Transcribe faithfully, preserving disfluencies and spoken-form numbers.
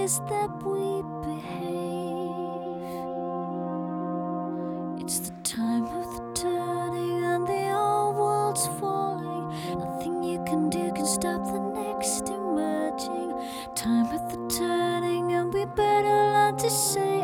is that we behave. It's the time of the turning and the old world's falling. Nothing you can do can stop the next emerging. Time of the turning and we better learn to say